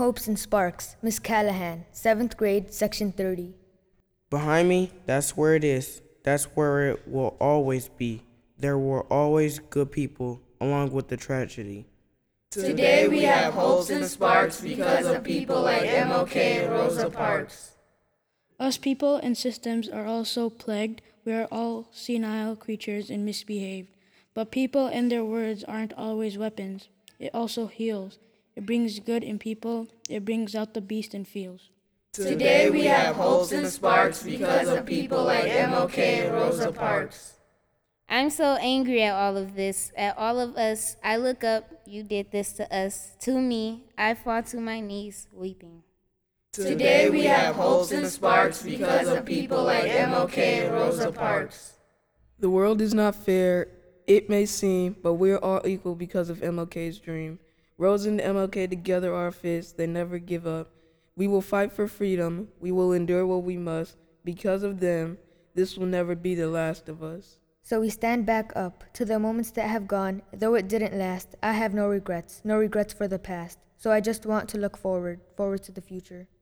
Hopes and Sparks, Miss Callahan, 7th grade, section 30. Behind me, that's where it is. That's where it will always be. There were always good people, along with the tragedy. Today we have hopes and sparks because of people like MLK and Rosa Parks. Us people and systems are also plagued. We are all senile creatures and misbehaved. But people and their words aren't always weapons. It also heals. It brings good in people. It brings out the beast in fields. Today we have hopes and sparks because of people like MLK and Rosa Parks. I'm so angry at all of this, at all of us. I look up, you did this to us, to me. I fall to my knees, weeping. Today we have hopes and sparks because of people like MLK and Rosa Parks. The world is not fair, it may seem, but we're all equal because of MLK's dream. Rosa and MLK together are a fist, they never give up. We will fight for freedom, we will endure what we must. Because of them, this will never be the last of us. So we stand back up to the moments that have gone. Though it didn't last, I have no regrets for the past. So I just want to look forward to the future.